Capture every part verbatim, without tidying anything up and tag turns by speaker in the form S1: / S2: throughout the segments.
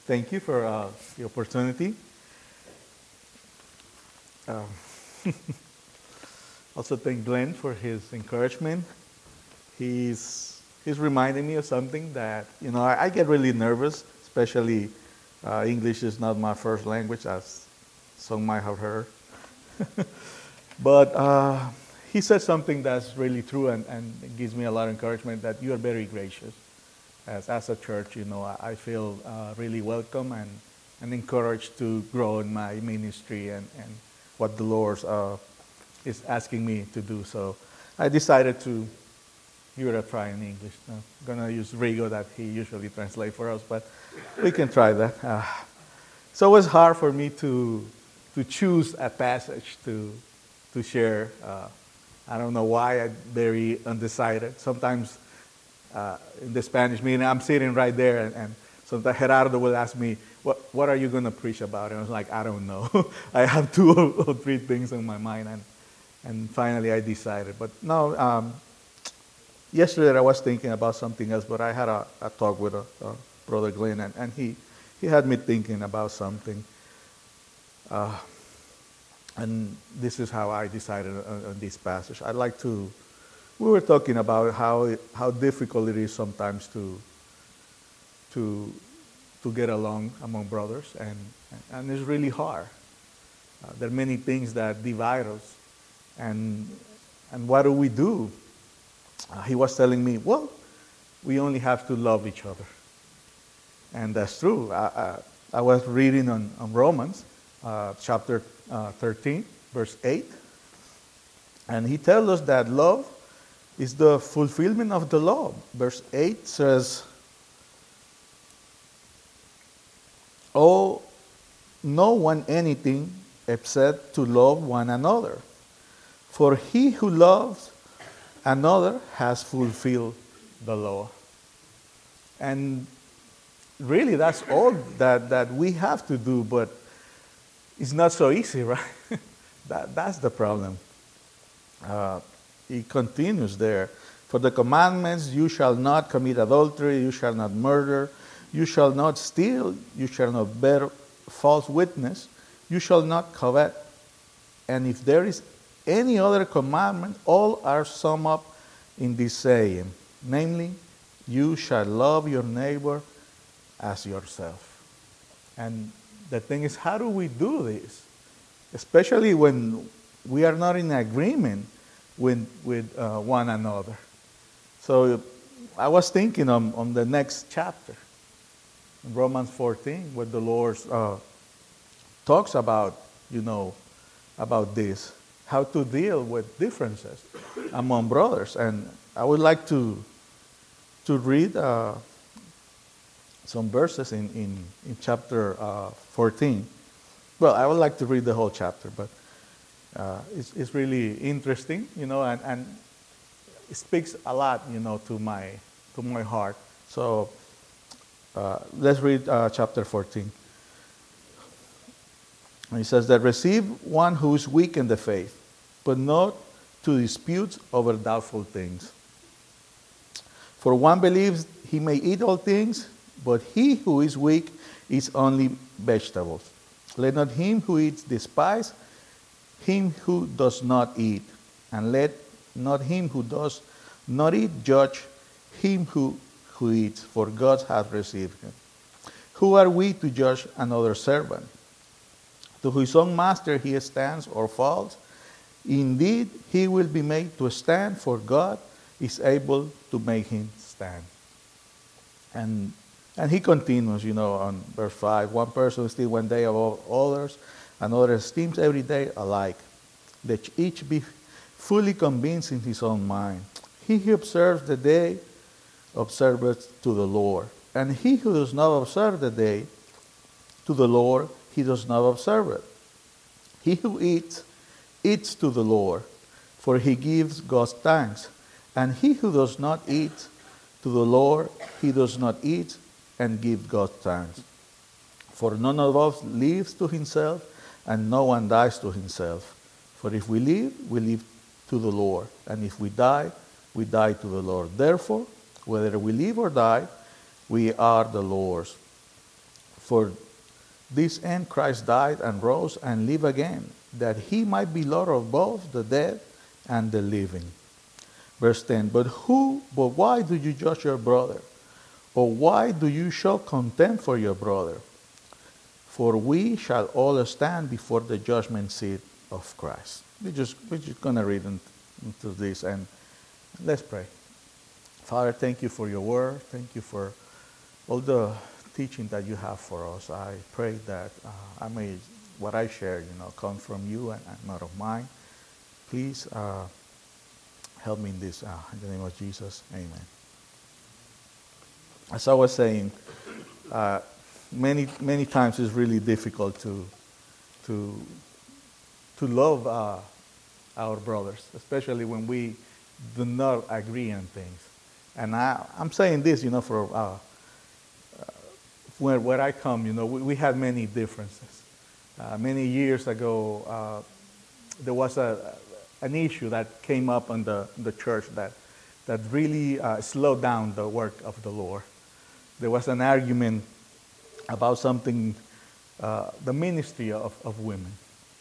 S1: thank you for uh, the opportunity. Um, also thank Glenn for his encouragement. He's he's reminding me of something that you know I, I get really nervous, especially uh, English is not my first language, as some might have heard. But uh, he said something that's really true and, and it gives me a lot of encouragement that you are very gracious. As, as a church, you know, I, I feel uh, really welcome and, and encouraged to grow in my ministry and, and what the Lord uh, is asking me to do. So I decided to give it a try in English. I'm going to use Rigo that he usually translates for us, but we can try that. Uh, so it was hard for me to, to choose a passage to to share. Uh, I don't know why, I'm very undecided. Sometimes uh, in the Spanish meeting, I'm sitting right there, and, and sometimes Gerardo will ask me, what, what are you going to preach about? And I was like, I don't know. I have two or, or three things in my mind, and, and finally I decided. But no, um, yesterday I was thinking about something else, but I had a, a talk with a, a Brother Glenn, and, and he, he had me thinking about something. Uh, And this is how I decided on, on this passage. I'd like to, we were talking about how it, how difficult it is sometimes to to to get along among brothers, and, and it's really hard. Uh, there are many things that divide us, and and what do we do? Uh, he was telling me, well, we only have to love each other, and that's true. I, I, I was reading on, on Romans uh, chapter Uh, thirteen, verse eight. And he tells us that love is the fulfillment of the law. Verse eight says, "Oh, no one anything except to love one another. For he who loves another has fulfilled the law." And really, that's all that, that we have to do, but it's not so easy, right? that, that's the problem. Uh, he continues there. For the commandments, you shall not commit adultery, you shall not murder, you shall not steal, you shall not bear false witness, you shall not covet. And if there is any other commandment, all are summed up in this saying, namely, you shall love your neighbor as yourself. And the thing is, how do we do this? Especially when we are not in agreement with, with uh, one another. So I was thinking on, on the next chapter, in Romans fourteen, where the Lord uh, talks about, you know, about this, how to deal with differences among brothers. And I would like to, to read uh, some verses in, in, in chapter uh, fourteen. Well, I would like to read the whole chapter, but uh, it's, it's really interesting, you know, and, and it speaks a lot, you know, to my to my heart. So uh, let's read uh, chapter fourteen. And it says that receive one who is weak in the faith, but not to dispute over doubtful things. For one believes he may eat all things, but he who is weak is only vegetables. Let not him who eats despise him who does not eat, and let not him who does not eat judge him who, who eats, for God hath received him. Who are we to judge another servant? To his own master he stands or falls. Indeed, he will be made to stand, for God is able to make him stand. And And he continues, you know, on verse five. One person esteems one day above others, another esteems every day alike. Let each be fully convinced in his own mind. He who observes the day observeth to the Lord. And he who does not observe the day to the Lord, he does not observe it. He who eats, eats to the Lord, for he gives God thanks. And he who does not eat to the Lord, he does not eat and give God thanks. For none of us lives to himself, and no one dies to himself. For if we live, we live to the Lord, and if we die, we die to the Lord. Therefore, whether we live or die, we are the Lord's. For this end Christ died and rose and lived again, that he might be Lord of both the dead and the living. Verse ten, but who, but why do you judge your brother? Or why do you show contempt for your brother? For we shall all stand before the judgment seat of Christ. We just, we're just going to read into this, and let's pray. Father, thank you for your word. Thank you for all the teaching that you have for us. I pray that uh, I may, what I share, you know, come from you and, and not of mine. Please uh, help me in this. Uh, in the name of Jesus, amen. As I was saying, uh, many many times it's really difficult to to to love uh, our brothers, especially when we do not agree on things. And I, I'm saying this, you know, for uh, where where I come, you know, we, we had many differences. Uh, many years ago, uh, there was a an issue that came up in the the church that that really uh, slowed down the work of the Lord. There was an argument about something, uh, the ministry of, of women.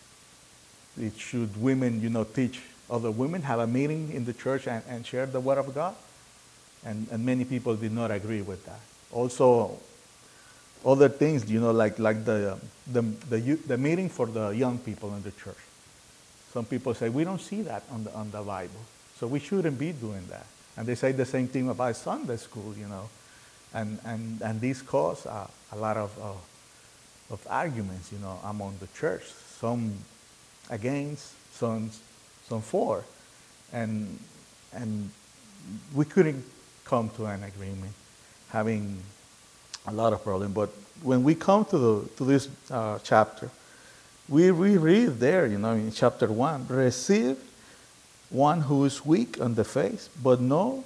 S1: It should women, you know, teach other women, have a meeting in the church and, and share the word of God? And, and many people did not agree with that. Also, other things, you know, like, like the, the, the, the meeting for the young people in the church. Some people say, we don't see that on the, on the Bible, so we shouldn't be doing that. And they say the same thing about Sunday school, you know. And, and, and this caused uh, a lot of, uh, of arguments, you know, among the church. Some against, some, some for. And, and we couldn't come to an agreement, having a lot of problems. But when we come to, the, to this uh, chapter, we, we read there, you know, in chapter one, receive one who is weak on the faith, but no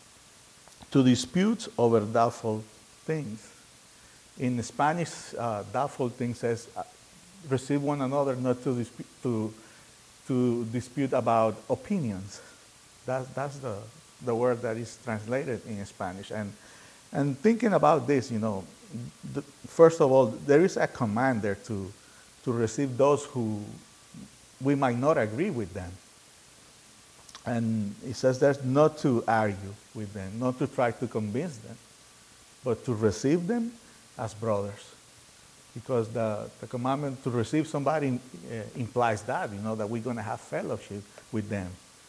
S1: to disputes over doubtful things. In Spanish, uh, doubtful things says, uh, receive one another, not to, disp- to, to dispute about opinions. That's, that's the, the word that is translated in Spanish. And, and thinking about this, you know, the, first of all, there is a command there to, to receive those who we might not agree with them. And it says there's not to argue with them, not to try to convince them, but to receive them as brothers. Because the, the commandment to receive somebody uh, implies that, you know, that we're going to have fellowship with them.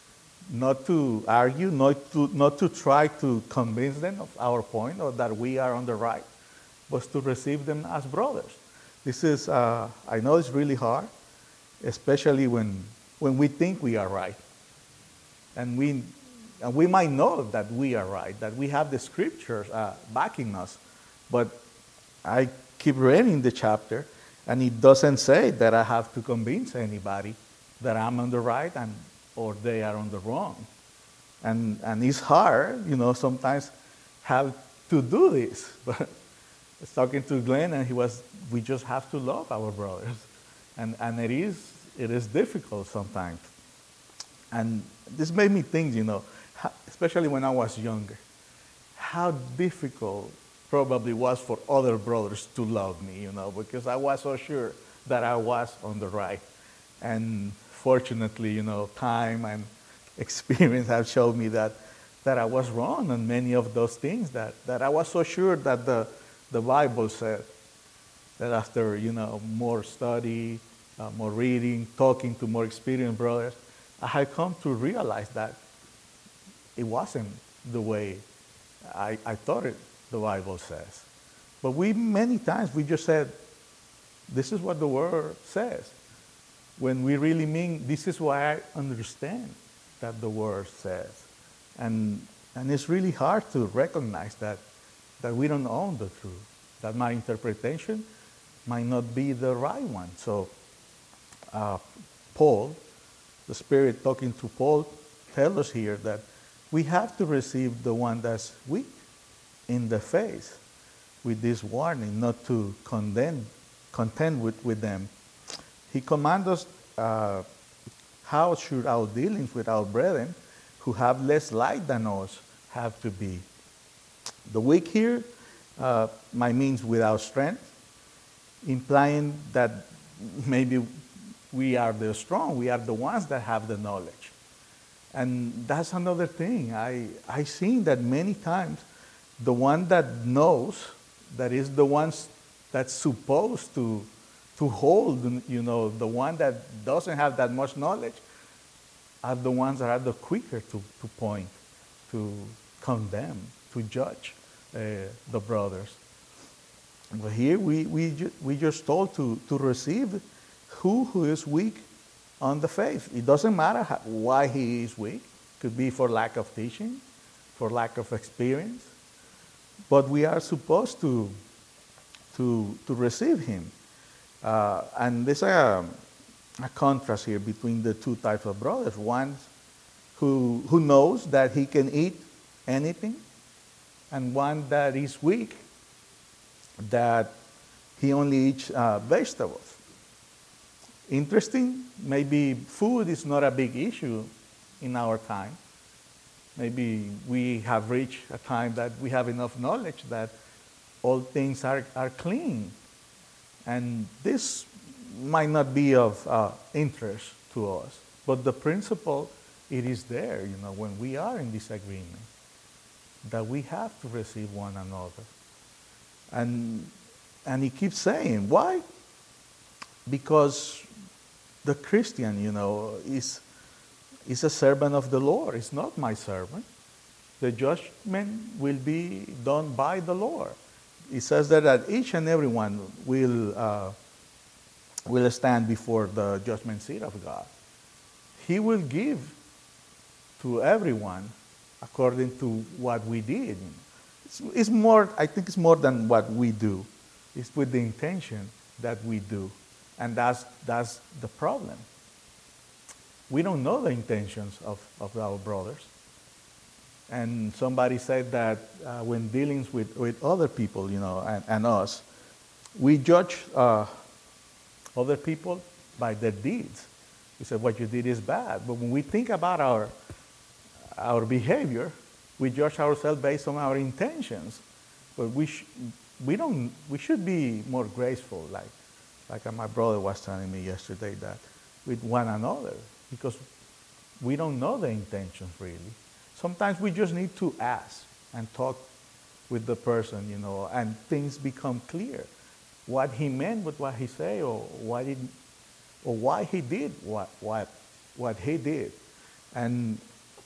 S1: Not to argue, not to, not to try to convince them of our point or that we are on the right, but to receive them as brothers. This is, uh, I know it's really hard, especially when, when we think we are right. And we, and we might know that we are right, that we have the scriptures uh, backing us. But I keep reading the chapter, and it doesn't say that I have to convince anybody that I'm on the right and or they are on the wrong. And and it's hard, you know, sometimes have to do this. But I was talking to Glenn, and he was, we just have to love our brothers. And and it is it is difficult sometimes. And this made me think, you know, how, especially when I was younger, how difficult probably was for other brothers to love me, you know, because I was so sure that I was on the right. And fortunately, you know, time and experience have showed me that, that I was wrong on many of those things, that, that I was so sure that the, the Bible said, that after, you know, more study, uh, more reading, talking to more experienced brothers, I had come to realize that it wasn't the way I, I thought it, the Bible says. But we, many times, we just said, this is what the Word says. When we really mean, this is what I understand that the Word says. And, and it's really hard to recognize that, that we don't own the truth, that my interpretation might not be the right one. So uh, Paul, the Spirit talking to Paul, tells us here that we have to receive the one that's weak in the faith with this warning, not to condemn, contend with, with them. He commands us uh, how should our dealings with our brethren who have less light than us have to be. The weak here uh, might means without strength, implying that maybe we are the strong, we are the ones that have the knowledge. And that's another thing. I, I seen that many times the one that knows, that is the ones that's supposed to, to hold, you know, the one that doesn't have that much knowledge, are the ones that are the quicker to, to point, to condemn, to judge uh, the brothers. But here we, we, ju- we just told to, to receive who, who is weak on the faith. It doesn't matter how, why he is weak. It could be for lack of teaching, for lack of experience. But we are supposed to, to, to receive him. Uh, and there's a, a contrast here between the two types of brothers. One who, who knows that he can eat anything, and one that is weak, that he only eats uh, vegetables. Interesting, maybe food is not a big issue in our time. Maybe we have reached a time that we have enough knowledge that all things are, are clean. And this might not be of uh, interest to us, but the principle, it is there, you know, when we are in disagreement, that we have to receive one another. And, and he keeps saying, why? Because the Christian, you know, is, is a servant of the Lord. It's not my servant. The judgment will be done by the Lord. It says that, that each and every one will, uh, will stand before the judgment seat of God. He will give to everyone according to what we did. It's, it's more, I think it's more than what we do. It's with the intention that we do. And that's, that's the problem. We don't know the intentions of, of our brothers. And somebody said that uh, when dealing with, with other people, you know, and, and us, we judge uh, other people by their deeds. We say what you did is bad. But when we think about our, our behavior, we judge ourselves based on our intentions. But we, sh- we, don't, we should be more graceful, like, like my brother was telling me yesterday, that with one another, because we don't know the intentions really. Sometimes we just need to ask and talk with the person, you know, and things become clear. What he meant with what he said, or what he, or why he did what, what, what he did. And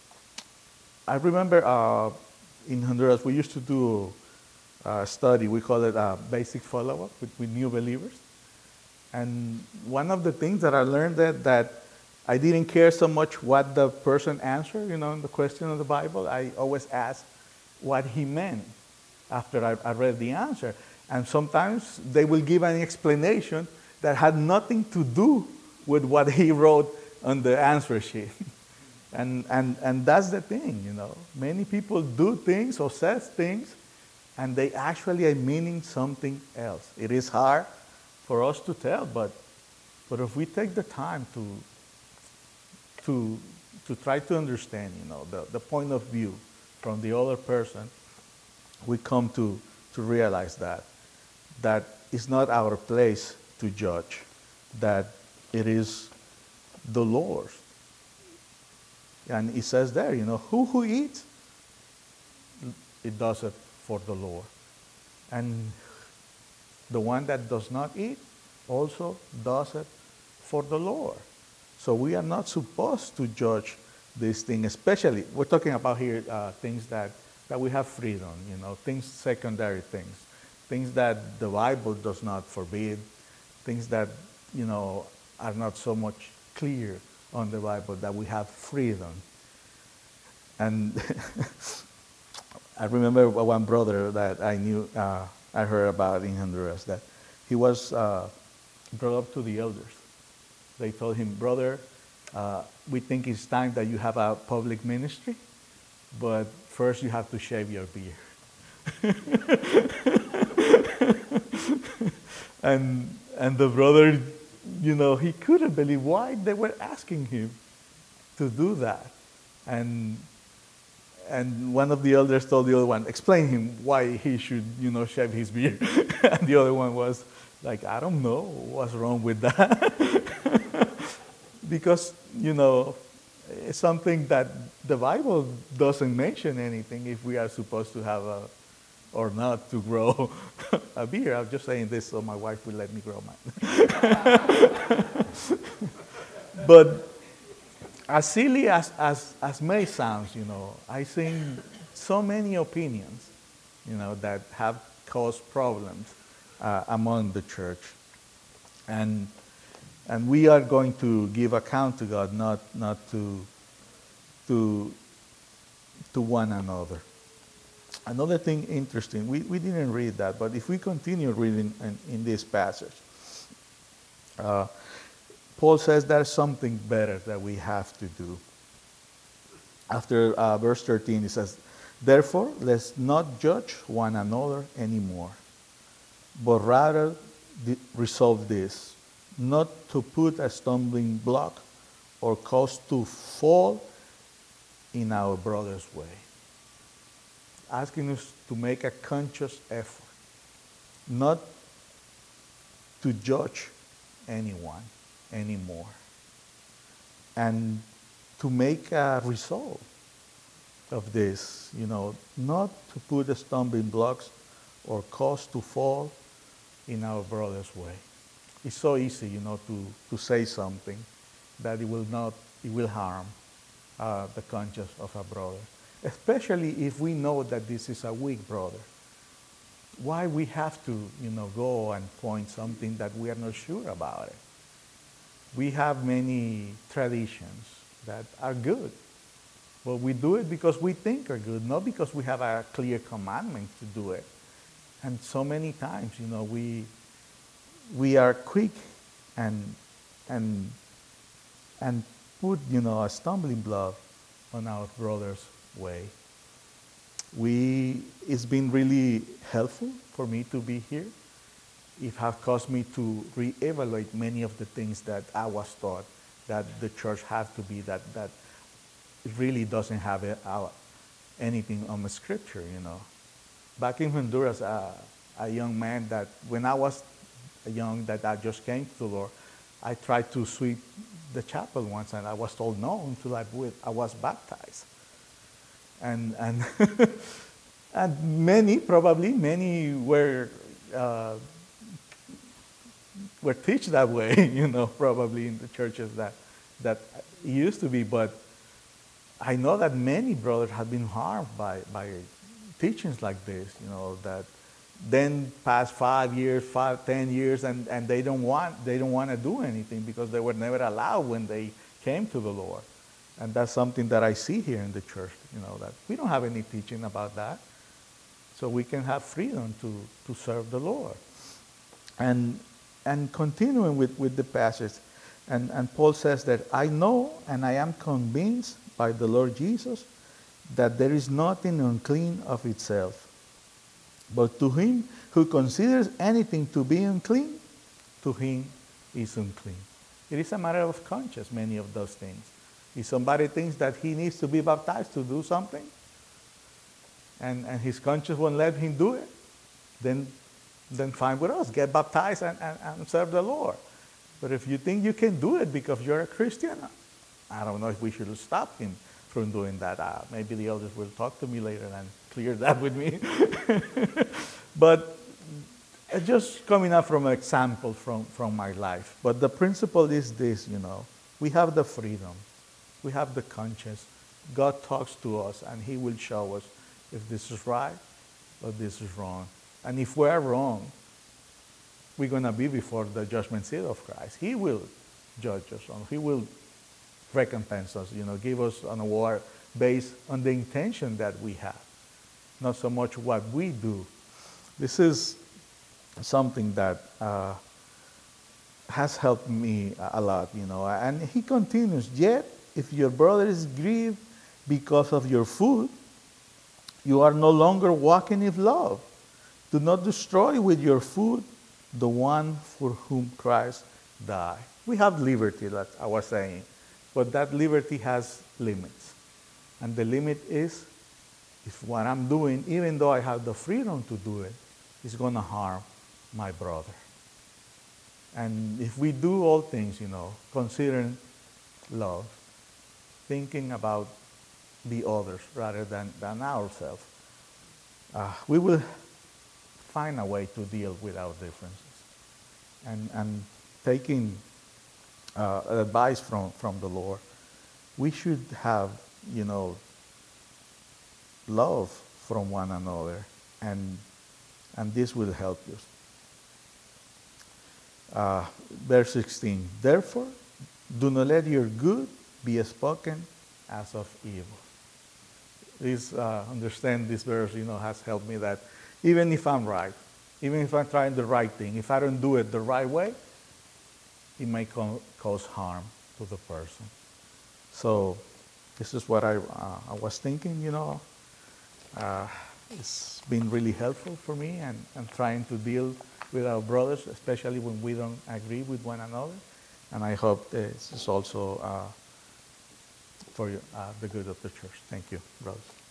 S1: I remember uh, in Honduras, we used to do a study, we call it a basic follow-up with, with new believers. And one of the things that I learned that, that I didn't care so much what the person answered, you know, in the question of the Bible. I always asked what he meant after I, I read the answer. And sometimes they will give an explanation that had nothing to do with what he wrote on the answer sheet. and, and, and that's the thing, you know. Many people do things or say things, and they actually are meaning something else. It is hard for us to tell, but, but if we take the time to, to, to try to understand, you know, the, the point of view from the other person, we come to, to realize that, that it's not our place to judge, that it is the Lord's. And it says there, you know, who who eats, it does it for the Lord. And the one that does not eat also does it for the Lord. So we are not supposed to judge this thing, especially, we're talking about here uh, things that, that we have freedom, you know, things, secondary things, things that the Bible does not forbid, things that, you know, are not so much clear on the Bible, that we have freedom. And I remember one brother that I knew, uh, I heard about in Honduras, that he was uh, brought up to the elders. They told him, brother, uh, we think it's time that you have a public ministry, but first you have to shave your beard. and and the brother, you know, he couldn't believe why they were asking him to do that. And and one of the elders told the other one, explain him why he should, you know, shave his beard. And the other one was Like, I don't know what's wrong with that. Because, you know, it's something that the Bible doesn't mention anything if we are supposed to have a, or not to grow a beard. I'm just saying this so my wife will let me grow mine. But as silly as, as, as may sound, you know, I think so many opinions, you know, that have caused problems uh, among the church. And and we are going to give account to God, not not to to to one another. Another thing interesting, we, we didn't read that, but if we continue reading in, in this passage, uh, Paul says there's something better that we have to do. After uh, verse thirteen, he says, therefore, let's not judge one another anymore, but rather resolve this, not to put a stumbling block or cause to fall in our brother's way. Asking us to make a conscious effort, not to judge anyone anymore, and to make a resolve of this, you know, not to put the stumbling blocks or cause to fall in our brother's way. It's so easy, you know, to, to say something that it will not, it will harm uh, the conscience of a brother, especially if we know that this is a weak brother. Why we have to, you know, go and point something that we are not sure about it? We have many traditions that are good, but we do it because we think are good, not because we have a clear commandment to do it. And so many times, you know, we we are quick and and and put, you know, a stumbling block on our brother's way. We it's been really helpful for me to be here. It has caused me to reevaluate many of the things that I was taught that the church has to be, that that it really doesn't have a, a, anything on the scripture, you know. Back in Honduras, uh, a young man that, when I was young, that I just came to the Lord, I tried to sweep the chapel once, and I was told no until I, I was baptized. And and and many, probably many were uh, were taught that way, you know, probably in the churches that that it used to be. But I know that many brothers have been harmed by by teachings like this, you know, that then pass five years, five, ten years, and, and they don't want they don't want to do anything because they were never allowed when they came to the Lord. And that's something that I see here in the church, you know, that we don't have any teaching about that. So we can have freedom to, to serve the Lord. And and continuing with, with the passage, and, and Paul says that I know and I am convinced by the Lord Jesus that there is nothing unclean of itself. But to him who considers anything to be unclean, to him is unclean. It is a matter of conscience, many of those things. If somebody thinks that he needs to be baptized to do something, and, and his conscience won't let him do it, then, then fine with us. Get baptized and, and, and serve the Lord. But if you think you can do it because you're a Christian, I don't know if we should stop him from doing that. Uh, maybe the elders will talk to me later and clear that with me. But uh, just coming up from an example from, from my life. But the principle is this, you know, we have the freedom. We have the conscience. God talks to us and he will show us if this is right or this is wrong. And if we are wrong, we're going to be before the judgment seat of Christ. He will judge us. He will recompense us, you know, give us an award based on the intention that we have, not so much what we do. This is something that uh, has helped me a lot, you know. And he continues, yet if your brother is grieved because of your food, you are no longer walking in love. Do not destroy with your food the one for whom Christ died. We have liberty, like I was saying, but that liberty has limits. And the limit is, if what I'm doing, even though I have the freedom to do it, is going to harm my brother. And if we do all things, you know, considering love, thinking about the others rather than, than ourselves, uh, we will find a way to deal with our differences. And, and taking uh, advice from, from the Lord, we should have, you know, love from one another, and, and this will help you. Uh, verse sixteen, therefore, do not let your good be spoken as of evil. This, uh, understand this verse, you know, has helped me that even if I'm right, even if I'm trying the right thing, if I don't do it the right way, it may co- cause harm to the person. So this is what I, uh, I was thinking, you know. Uh, it's been really helpful for me, and, and trying to deal with our brothers, especially when we don't agree with one another. And I hope this is also uh, for you, uh, the good of the church. Thank you, brothers.